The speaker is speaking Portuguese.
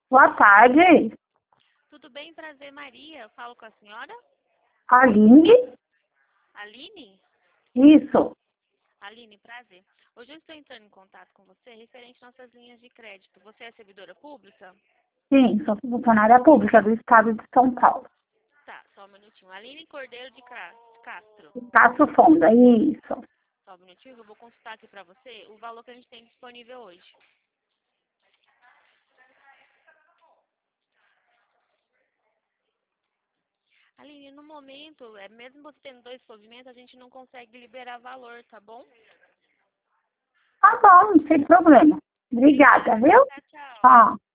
Boa tarde, Tudo bem? Prazer, Maria. Eu falo com a senhora? Aline. Aline? Isso, Aline, prazer. Hoje eu estou entrando em contato com você referente às nossas linhas de crédito. Você é servidora pública? sim, sou funcionária pública do estado de São Paulo. Tá, só um minutinho. Aline Cordeiro de Castro. Passo Fundo, isso. Só um minutinho que eu vou consultar aqui para você o valor que a gente tem disponível hoje. Aline, no momento, mesmo você tendo dois movimentos, a gente não consegue liberar valor, tá bom? Tá bom, sem problema. Obrigada, viu? Tchau, tchau. Ó.